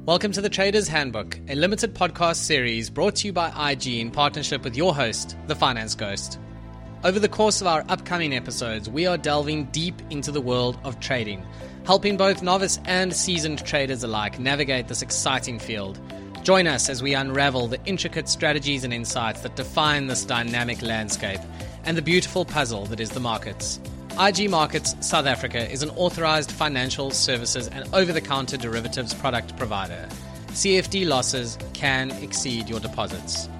Welcome to the Trader's Handbook, a limited podcast series brought to you by IG in partnership with your host, The Finance Ghost. Over the course of our upcoming episodes, we are delving deep into the world of trading, helping both novice and seasoned traders alike navigate this exciting field. Join us as we unravel the intricate strategies and insights that define this dynamic landscape and the beautiful puzzle that is the markets. IG Markets South Africa is an authorized financial services and over-the-counter derivatives product provider. CFD losses can exceed your deposits.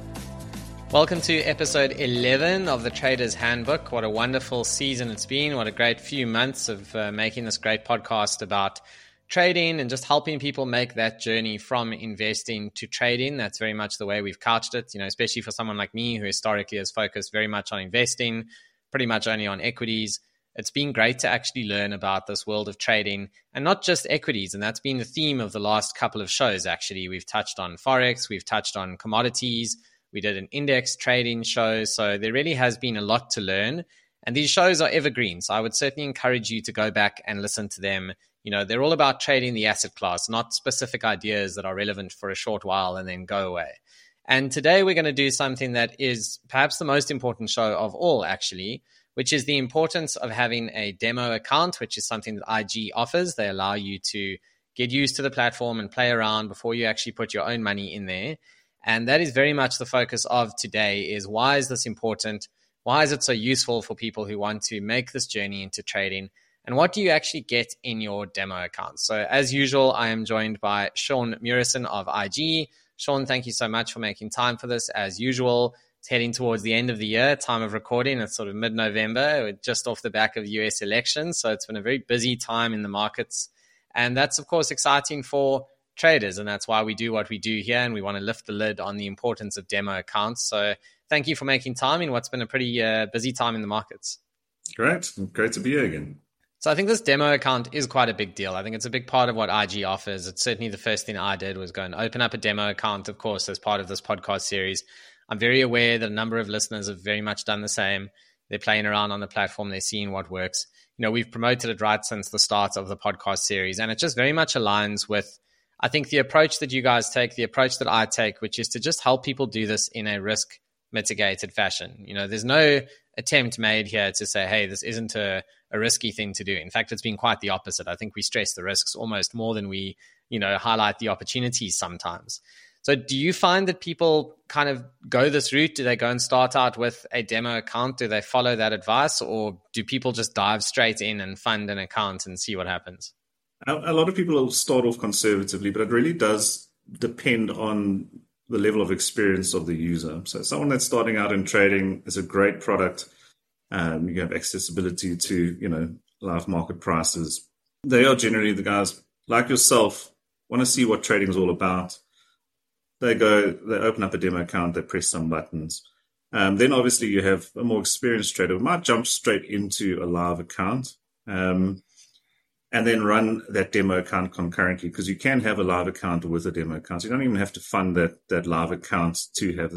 Welcome to episode 11 of the Trader's Handbook. What a wonderful season it's been. What a great few months of making this great podcast about trading and just helping people make that journey from investing to trading. That's very much the way we've couched it, especially for someone like me who historically has focused very much on investing, pretty much only on equities. It's been great to actually learn about this world of trading and not just equities. And that's been the theme of the last couple of shows, actually. We've touched on Forex, we've touched on commodities, we did an index trading show. So there really has been a lot to learn. And these shows are evergreen. So I would certainly encourage you to go back and listen to them. They're all about trading the asset class, not specific ideas that are relevant for a short while and then go away. And today we're going to do something that is perhaps the most important show of all, actually, which is the importance of having a demo account, which is something that IG offers. They allow you to get used to the platform and play around before you actually put your own money in there. And that is very much the focus of today is why is this important? Why is it so useful for people who want to make this journey into trading? And what do you actually get in your demo account? So as usual, I am joined by Sean Murison of IG. Sean, thank you so much for making time for this. As usual, it's heading towards the end of the year, time of recording. It's sort of mid-November. We're just off the back of the US elections. So it's been a very busy time in the markets. And that's, of course, exciting for traders. And that's why we do what we do here. And we want to lift the lid on the importance of demo accounts. So thank you for making time in what's been a pretty busy time in the markets. Great to be here again. So I think this demo account is quite a big deal. I think it's a big part of what IG offers. It's certainly the first thing I did was go and open up a demo account, of course, as part of this podcast series. I'm very aware that a number of listeners have very much done the same. They're playing around on the platform. They're seeing what works. We've promoted it right since the start of the podcast series, and it just very much aligns with, I think, the approach that you guys take, the approach that I take, which is to just help people do this in a risk mitigated fashion. There's no attempt made here to say, hey, this isn't a risky thing to do. In fact, it's been quite the opposite. I think we stress the risks almost more than we, highlight the opportunities sometimes. So do you find that people kind of go this route? Do they go and start out with a demo account? Do they follow that advice? Or do people just dive straight in and fund an account and see what happens? A lot of people will start off conservatively, but it really does depend on the level of experience of the user. So someone that's starting out in trading is a great product. You have accessibility to, live market prices. They are generally the guys like yourself, want to see what trading is all about. They open up a demo account, they press some buttons. Then obviously you have a more experienced trader who might jump straight into a live account and then run that demo account concurrently, because you can have a live account with a demo account. So you don't even have to fund that live account to have,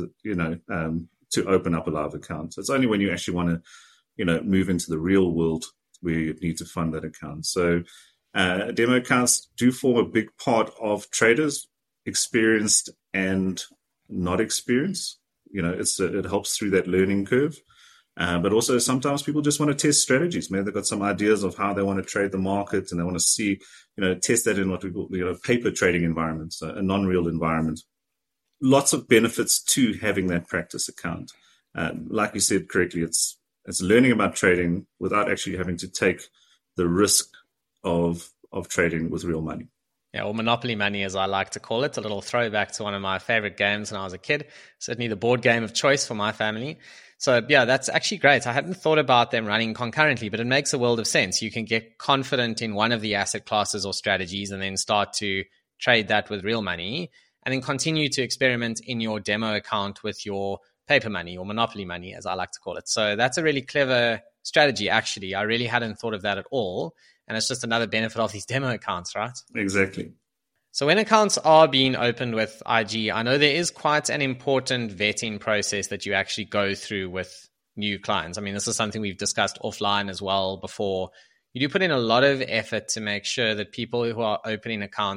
to open up a live account. So it's only when you actually want to, move into the real world where you need to fund that account. So demo accounts do form a big part of traders, experienced and not experienced. It helps through that learning curve. But also sometimes people just want to test strategies. Maybe they've got some ideas of how they want to trade the market and they want to see, test that in what we call, paper trading environments, a non-real environment. Lots of benefits to having that practice account. Like you said correctly, it's learning about trading without actually having to take the risk of trading with real money. Yeah, or Monopoly money, as I like to call it, a little throwback to one of my favorite games when I was a kid, certainly the board game of choice for my family. So yeah, that's actually great. I hadn't thought about them running concurrently, but it makes a world of sense. You can get confident in one of the asset classes or strategies and then start to trade that with real money and then continue to experiment in your demo account with your paper money or Monopoly money, as I like to call it. So that's a really clever strategy, actually. I really hadn't thought of that at all. And it's just another benefit of these demo accounts, right? Exactly. So when accounts are being opened with IG, I know there is quite an important vetting process that you actually go through with new clients. I mean, this is something we've discussed offline as well before. You do put in a lot of effort to make sure that people who are opening accounts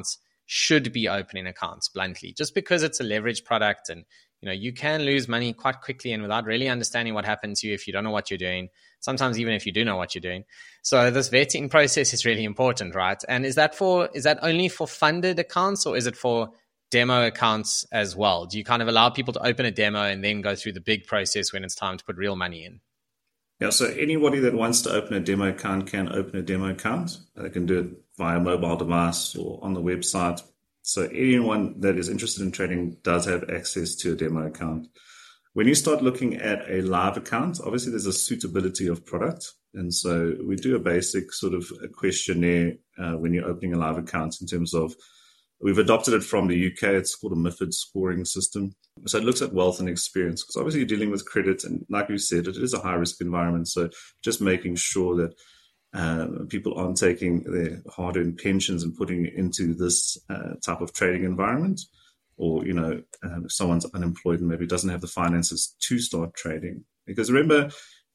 should be opening accounts bluntly, just because it's a leverage product and you can lose money quite quickly and without really understanding what happened to you if you don't know what you're doing. Sometimes even if you do know what you're doing. So this vetting process is really important, right? And is that only for funded accounts, or is it for demo accounts as well? Do you kind of allow people to open a demo and then go through the big process when it's time to put real money in? Yeah, so anybody that wants to open a demo account can open a demo account. They can do it via mobile device or on the website. So anyone that is interested in trading does have access to a demo account. When you start looking at a live account, obviously there's a suitability of product. And so we do a basic sort of a questionnaire when you're opening a live account in terms of, we've adopted it from the UK. It's called a MiFID scoring system. So it looks at wealth and experience, because obviously you're dealing with credit. And like you said, it is a high risk environment. So just making sure that people aren't taking their hard-earned pensions and putting it into this type of trading environment, or if someone's unemployed and maybe doesn't have the finances to start trading. Because remember,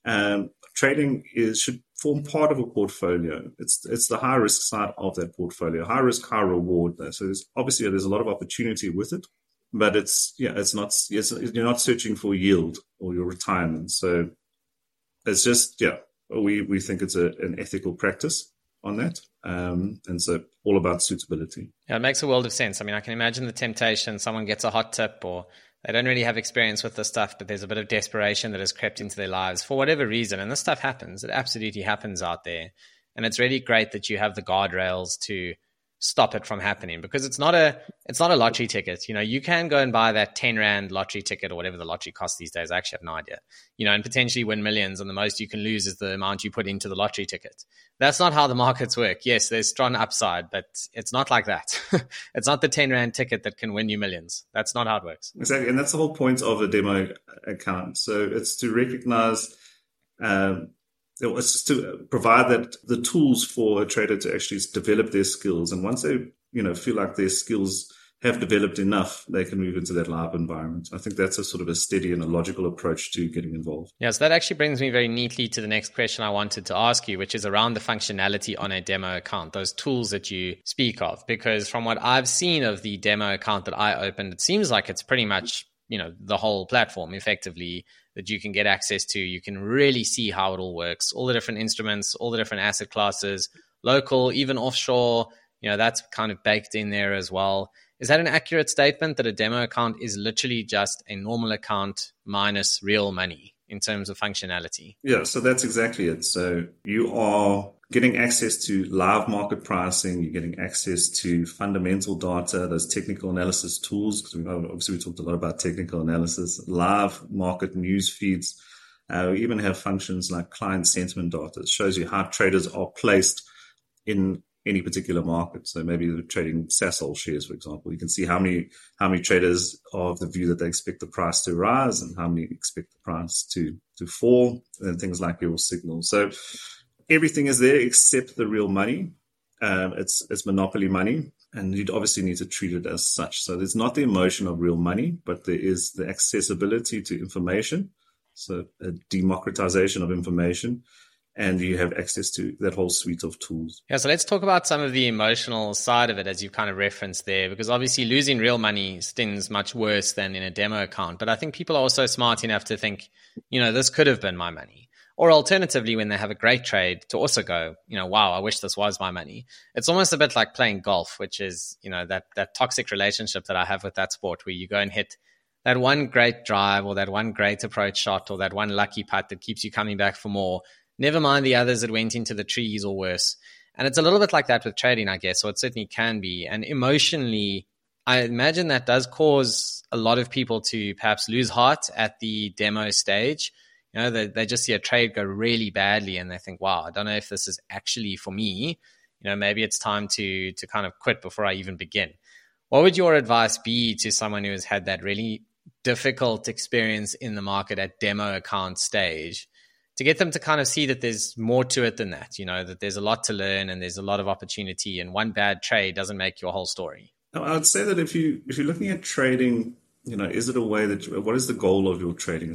trading should form part of a portfolio. It's the high risk side of that portfolio. High risk, high reward. So there's a lot of opportunity with it, but you're not searching for yield or your retirement. So it's just we think it's an ethical practice on that. And so all about suitability. Yeah, it makes a world of sense. I mean, I can imagine the temptation. Someone gets a hot tip, or they don't really have experience with this stuff, but there's a bit of desperation that has crept into their lives for whatever reason. And this stuff happens. It absolutely happens out there. And it's really great that you have the guardrails to stop it from happening, because it's not a lottery ticket. You can go and buy that 10 Rand lottery ticket or whatever the lottery costs these days. I actually have no idea, and potentially win millions. And the most you can lose is the amount you put into the lottery ticket. That's not how the markets work. Yes, there's strong upside, but it's not like that. It's not the 10 Rand ticket that can win you millions. That's not how it works. Exactly. And that's the whole point of a demo account. So it's to recognize, it's just to provide that the tools for a trader to actually develop their skills. And once they, feel like their skills have developed enough, they can move into that live environment. I think that's a sort of a steady and a logical approach to getting involved. Yeah, so that actually brings me very neatly to the next question I wanted to ask you, which is around the functionality on a demo account, those tools that you speak of. Because from what I've seen of the demo account that I opened, it seems like it's pretty much, the whole platform effectively that you can get access to. You can really see how it all works, all the different instruments, all the different asset classes, local, even offshore, that's kind of baked in there as well. Is that an accurate statement that a demo account is literally just a normal account minus real money in terms of functionality? Yeah, so that's exactly it. So you are getting access to live market pricing, you're getting access to fundamental data, those technical analysis tools, because obviously we talked a lot about technical analysis, live market news feeds. We even have functions like client sentiment data. It shows you how traders are placed in any particular market. So maybe they're trading Sasol shares, for example. You can see how many traders are of the view that they expect the price to rise and how many expect the price to fall, and things like your signals. So everything is there except the real money. It's monopoly money, and you'd obviously need to treat it as such. So there's not the emotion of real money, but there is the accessibility to information. So a democratization of information. And you have access to that whole suite of tools. Yeah, so let's talk about some of the emotional side of it, as you've kind of referenced there, because obviously losing real money stings much worse than in a demo account. But I think people are also smart enough to think, this could have been my money. Or alternatively, when they have a great trade, to also go, wow, I wish this was my money. It's almost a bit like playing golf, which is, that toxic relationship that I have with that sport, where you go and hit that one great drive or that one great approach shot or that one lucky putt that keeps you coming back for more. Never mind the others that went into the trees or worse. And it's a little bit like that with trading, I guess, or it certainly can be. And emotionally, I imagine that does cause a lot of people to perhaps lose heart at the demo stage. They just see a trade go really badly and they think, wow, I don't know if this is actually for me. Maybe it's time to kind of quit before I even begin. What would your advice be to someone who has had that really difficult experience in the market at demo account stage, to get them to kind of see that there's more to it than that, that there's a lot to learn and there's a lot of opportunity, and one bad trade doesn't make your whole story? I would say that if you're looking at trading, is it a way what is the goal of your trading?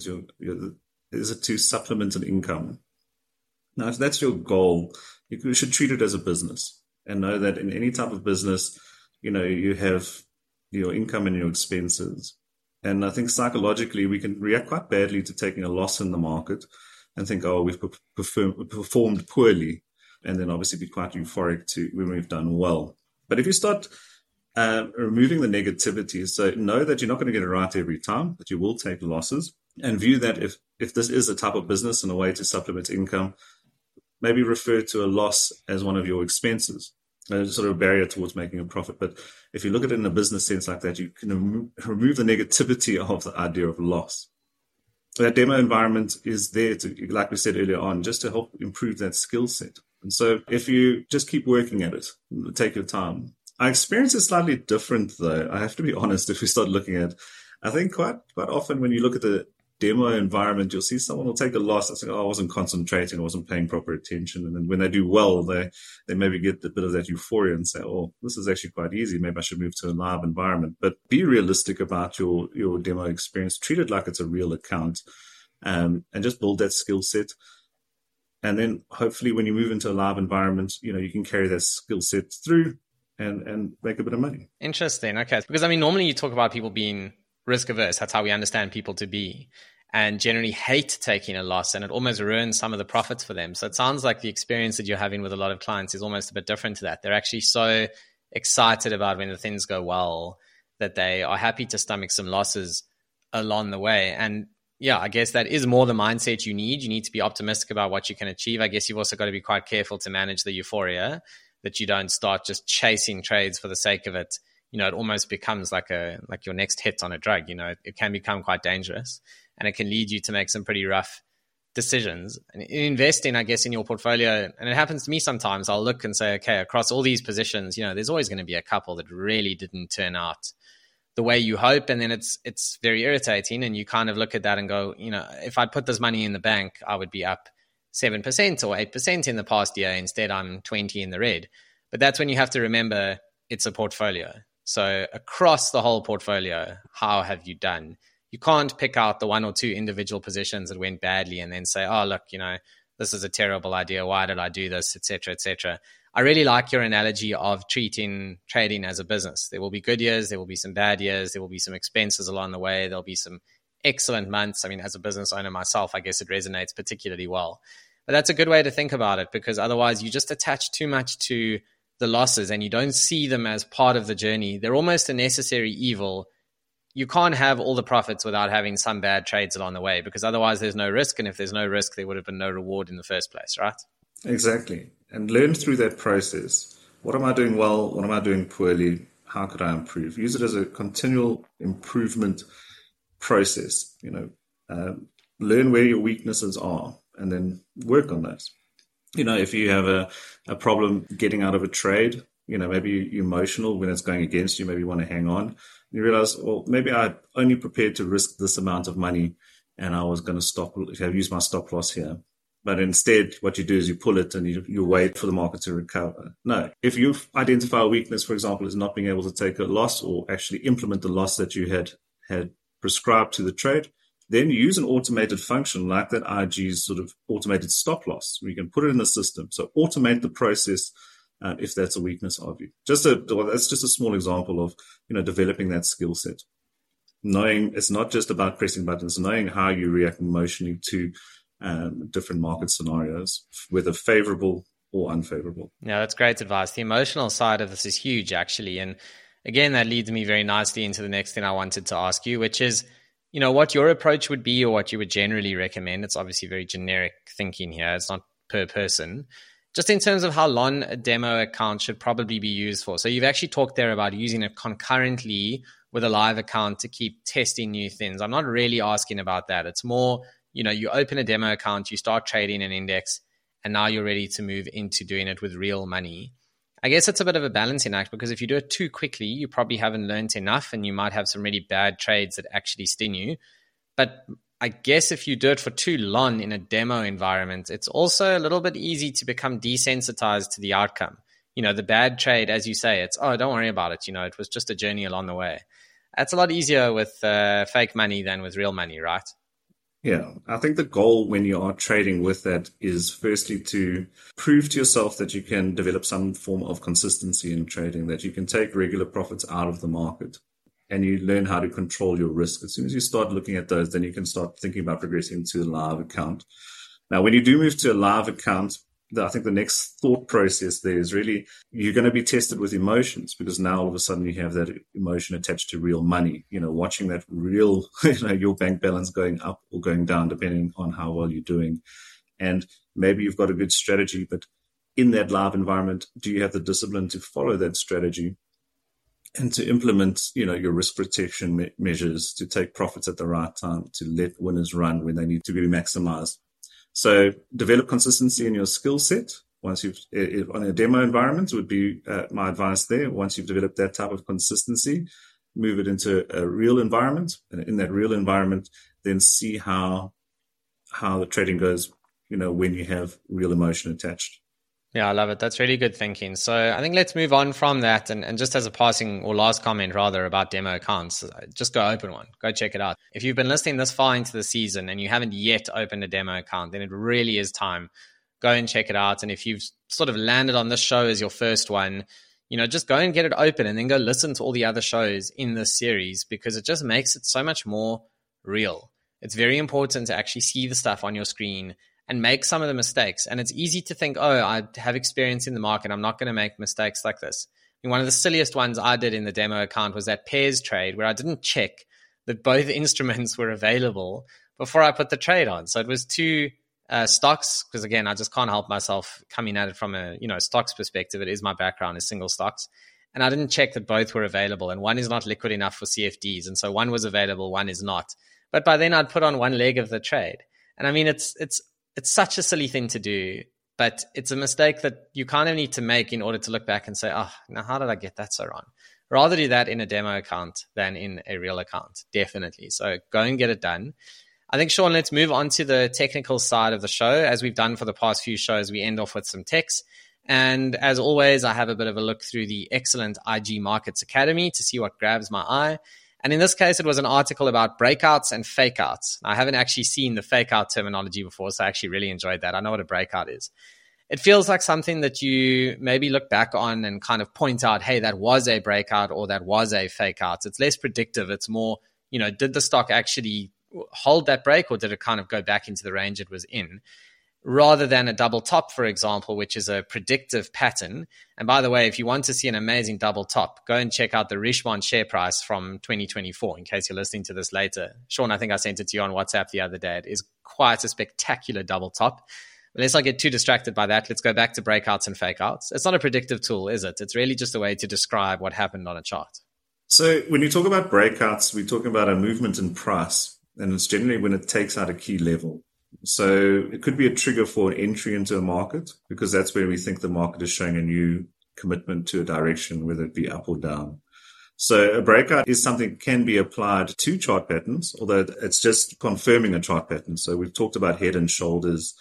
Is it to supplement an income? Now, if that's your goal, you should treat it as a business and know that in any type of business, you have your income and your expenses. And I think psychologically, we can react quite badly to taking a loss in the market and think, oh, we've performed poorly, and then obviously be quite euphoric to when we've done well. But if you start removing the negativity, so know that you're not going to get it right every time, that you will take losses, and view that if this is a type of business and a way to supplement income, maybe refer to a loss as one of your expenses. There's sort of a barrier towards making a profit. But if you look at it in a business sense like that, you can remove the negativity of the idea of loss. That demo environment is there to, like we said earlier on, just to help improve that skill set. And so if you just keep working at it, take your time. Our experience is slightly different, though. I have to be honest, if we start looking at, I think quite often when you look at the demo environment, you'll see someone will take a loss. That's like, oh, I wasn't concentrating, I wasn't paying proper attention. And then when they do well, they maybe get a bit of that euphoria and say, oh, this is actually quite easy. Maybe I should move to a live environment. But be realistic about your demo experience. Treat it like it's a real account, and just build that skill set. And then hopefully when you move into a live environment, you can carry that skill set through and make a bit of money. Interesting. Okay. Because normally you talk about people being risk averse. That's how we understand people to be, and generally hate taking a loss, and it almost ruins some of the profits for them. So it sounds like the experience that you're having with a lot of clients is almost a bit different to that. They're actually so excited about when the things go well that they are happy to stomach some losses along the way. And yeah, I guess that is more the mindset you need. You need to be optimistic about what you can achieve. I guess you've also got to be quite careful to manage the euphoria, that you don't start just chasing trades for the sake of it. It almost becomes like your next hit on a drug. It can become quite dangerous, and it can lead you to make some pretty rough decisions. And in investing, I guess, in your portfolio, and it happens to me sometimes, I'll look and say, okay, across all these positions, there's always going to be a couple that really didn't turn out the way you hope. And then it's very irritating. And you kind of look at that and go, if I'd put this money in the bank, I would be up 7% or 8% in the past year. Instead, I'm 20 in the red. But that's when you have to remember it's a portfolio. So across the whole portfolio, how have you done? You can't pick out the one or two individual positions that went badly and then say, oh, look, this is a terrible idea. Why did I do this, et cetera, et cetera. I really like your analogy of treating trading as a business. There will be good years. There will be some bad years. There will be some expenses along the way. There'll be some excellent months. As a business owner myself, I guess it resonates particularly well. But that's a good way to think about it, because otherwise you just attach too much to the losses and you don't see them as part of the journey. They're almost a necessary evil. You can't have all the profits without having some bad trades along the way, because otherwise there's no risk. And if there's no risk, there would have been no reward in the first place, right? Exactly. And learn through that process. What am I doing well? What am I doing poorly? How could I improve? Use it as a continual improvement process. Learn where your weaknesses are and then work on those. If you have a problem getting out of a trade, maybe you're emotional when it's going against you, maybe you want to hang on. You realize, well, maybe I only prepared to risk this amount of money and I was going to use my stop loss here. But instead, what you do is you pull it and you wait for the market to recover. No, if you identify a weakness, for example, is not being able to take a loss or actually implement the loss that you had prescribed to the trade, then you use an automated function like that IG's sort of automated stop loss, where you can put it in the system. So automate the process if that's a weakness of you. That's just a small example of developing that skill set. Knowing it's not just about pressing buttons, knowing how you react emotionally to different market scenarios, whether favorable or unfavorable. Yeah, that's great advice. The emotional side of this is huge, actually. And again, that leads me very nicely into the next thing I wanted to ask you, which is, what your approach would be or what you would generally recommend. It's obviously very generic thinking here. It's not per person. Just in terms of how long a demo account should probably be used for. So you've actually talked there about using it concurrently with a live account to keep testing new things. I'm not really asking about that. It's more, you open a demo account, you start trading an index, and now you're ready to move into doing it with real money. I guess it's a bit of a balancing act, because if you do it too quickly, you probably haven't learned enough and you might have some really bad trades that actually sting you. But I guess if you do it for too long in a demo environment, it's also a little bit easy to become desensitized to the outcome. The bad trade, as you say, it's, oh, don't worry about it. It was just a journey along the way. That's a lot easier with fake money than with real money, right? Yeah, I think the goal when you are trading with that is firstly to prove to yourself that you can develop some form of consistency in trading, that you can take regular profits out of the market and you learn how to control your risk. As soon as you start looking at those, then you can start thinking about progressing to a live account. Now, when you do move to a live account, I think the next thought process there is really you're going to be tested with emotions because now all of a sudden you have that emotion attached to real money, watching that real, your bank balance going up or going down, depending on how well you're doing. And maybe you've got a good strategy, but in that live environment, do you have the discipline to follow that strategy and to implement, your risk protection measures, to take profits at the right time, to let winners run when they need to be maximized? So develop consistency in your skill set. Once you've, on a demo environment would be my advice there. Once you've developed that type of consistency, move it into a real environment. And in that real environment, then see how the trading goes, when you have real emotion attached. Yeah, I love it. That's really good thinking. So I think let's move on from that. And just as a passing or last comment rather about demo accounts, just go open one. Go check it out. If you've been listening this far into the season and you haven't yet opened a demo account, then it really is time. Go and check it out. And if you've sort of landed on this show as your first one, just go and get it open and then go listen to all the other shows in this series because it just makes it so much more real. It's very important to actually see the stuff on your screen and make some of the mistakes. And it's easy to think, oh, I have experience in the market. I'm not going to make mistakes like this. And one of the silliest ones I did in the demo account was that pairs trade where I didn't check that both instruments were available before I put the trade on. So it was two stocks, because again, I just can't help myself coming at it from a stocks perspective. It is my background is single stocks. And I didn't check that both were available. And one is not liquid enough for CFDs. And so one was available, one is not. But by then I'd put on one leg of the trade. And I mean, it's such a silly thing to do, but it's a mistake that you kind of need to make in order to look back and say, oh, now how did I get that so wrong? Rather do that in a demo account than in a real account, definitely. So go and get it done. I think, Sean, let's move on to the technical side of the show. As we've done for the past few shows, we end off with some techs. And as always, I have a bit of a look through the excellent IG Markets Academy to see what grabs my eye. And in this case, it was an article about breakouts and fakeouts. I haven't actually seen the fakeout terminology before, so I actually really enjoyed that. I know what a breakout is. It feels like something that you maybe look back on and kind of point out, hey, that was a breakout or that was a fakeout. It's less predictive. It's more, did the stock actually hold that break or did it kind of go back into the range it was in? Rather than a double top, for example, which is a predictive pattern. And by the way, if you want to see an amazing double top, go and check out the Richemont share price from 2024, in case you're listening to this later. Sean, I think I sent it to you on WhatsApp the other day. It is quite a spectacular double top. But let's not get too distracted by that. Let's go back to breakouts and fakeouts. It's not a predictive tool, is it? It's really just a way to describe what happened on a chart. So when you talk about breakouts, we're talking about a movement in price, and it's generally when it takes out a key level. So it could be a trigger for an entry into a market because that's where we think the market is showing a new commitment to a direction, whether it be up or down. So a breakout is something that can be applied to chart patterns, although it's just confirming a chart pattern. So we've talked about head and shoulders,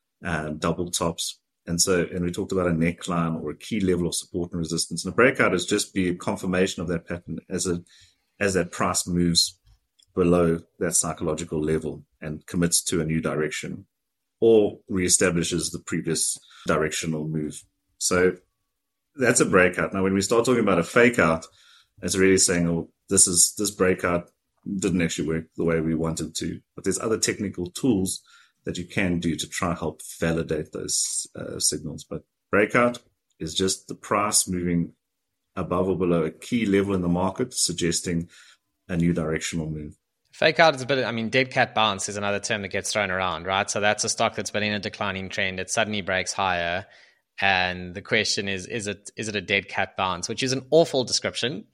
double tops. And we talked about a neckline or a key level of support and resistance. And a breakout is just be a confirmation of that pattern as that price moves below that psychological level and commits to a new direction or reestablishes the previous directional move. So that's a breakout. Now, when we start talking about a fake out, it's really saying, oh, this breakout didn't actually work the way we wanted to. But there's other technical tools that you can do to try and help validate those signals. But breakout is just the price moving above or below a key level in the market, suggesting a new directional move. Fake out is a bit, dead cat bounce is another term that gets thrown around, right? So that's a stock that's been in a declining trend. It suddenly breaks higher. And the question is it a dead cat bounce, which is an awful description,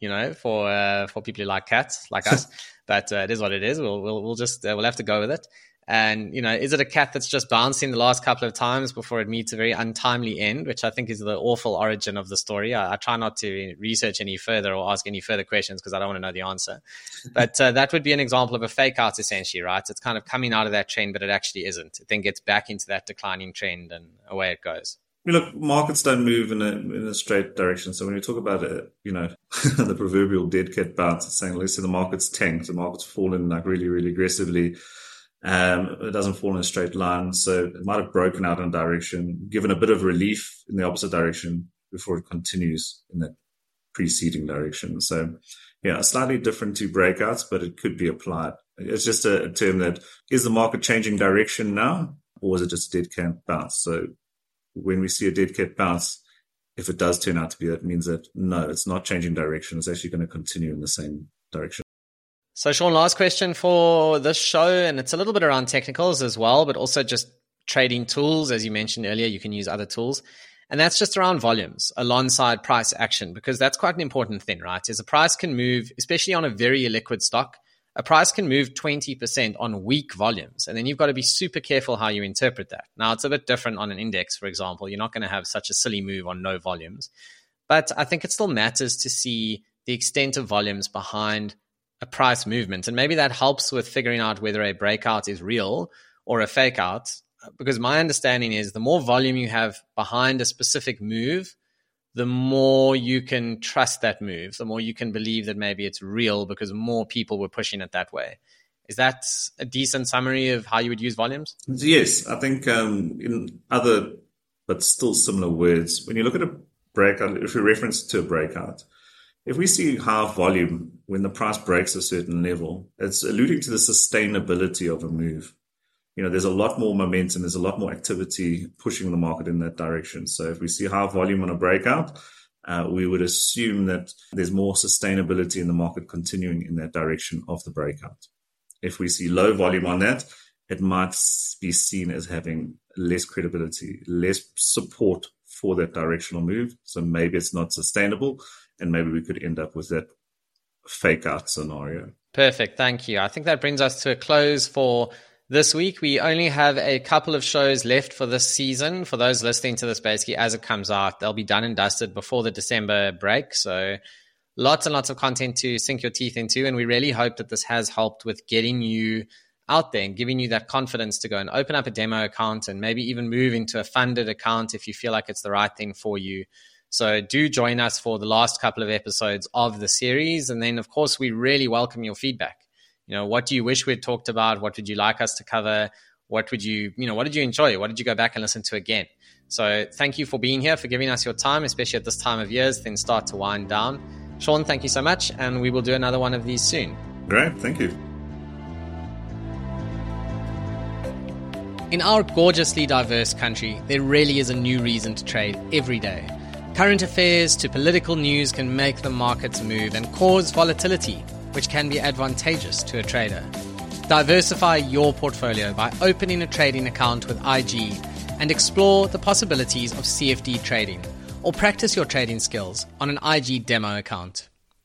for people who like cats like us, but it is what it is. We'll have to go with it. And, is it a cat that's just bouncing the last couple of times before it meets a very untimely end, which I think is the awful origin of the story. I try not to research any further or ask any further questions because I don't want to know the answer. But that would be an example of a fake out, essentially, right? It's kind of coming out of that trend, but it actually isn't. It then gets back into that declining trend and away it goes. Look, markets don't move in a straight direction. So when we talk about the proverbial dead cat bounce, it's saying, let's say the market's tanked, the market's fallen like really, really aggressively. It doesn't fall in a straight line. So it might have broken out in a direction, given a bit of relief in the opposite direction before it continues in that preceding direction. So yeah, slightly different to breakouts, but it could be applied. It's just a term that, is the market changing direction now, or is it just a dead cat bounce? So when we see a dead cat bounce, if it does turn out to be, that means that no, it's not changing direction. It's actually going to continue in the same direction. So Sean, last question for this show, and it's a little bit around technicals as well, but also just trading tools. As you mentioned earlier, you can use other tools. And that's just around volumes alongside price action, because that's quite an important thing, right? Is a price can move, especially on a very illiquid stock, a price can move 20% on weak volumes. And then you've got to be super careful how you interpret that. Now, it's a bit different on an index, for example. You're not going to have such a silly move on no volumes. But I think it still matters to see the extent of volumes behind a price movement. And maybe that helps with figuring out whether a breakout is real or a fake out. Because my understanding is the more volume you have behind a specific move, the more you can trust that move, the more you can believe that maybe it's real because more people were pushing it that way. Is that a decent summary of how you would use volumes? Yes, I think in other but still similar words, when you look at a breakout, if you reference to a breakout, if we see high volume when the price breaks a certain level, it's alluding to the sustainability of a move. There's a lot more momentum, there's a lot more activity pushing the market in that direction. So if we see high volume on a breakout, we would assume that there's more sustainability in the market continuing in that direction of the breakout. If we see low volume on that, it might be seen as having less credibility, less support for that directional move. So maybe it's not sustainable, and maybe we could end up with that fake out scenario. Perfect. Thank you. I think that brings us to a close for this week. We only have a couple of shows left for this season. For those listening to this basically as it comes out, they'll be done and dusted before the December break. So lots and lots of content to sink your teeth into. And we really hope that this has helped with getting you out there and giving you that confidence to go and open up a demo account and maybe even move into a funded account if you feel like it's the right thing for you. So do join us for the last couple of episodes of the series. And then, of course, we really welcome your feedback. What do you wish we'd talked about? What would you like us to cover? What did you enjoy? What did you go back and listen to again? So thank you for being here, for giving us your time, especially at this time of year as things start to wind down. Sean, thank you so much. And we will do another one of these soon. Great. Thank you. In our gorgeously diverse country, there really is a new reason to trade every day. Current affairs to political news can make the markets move and cause volatility, which can be advantageous to a trader. Diversify your portfolio by opening a trading account with IG and explore the possibilities of CFD trading, or practice your trading skills on an IG demo account.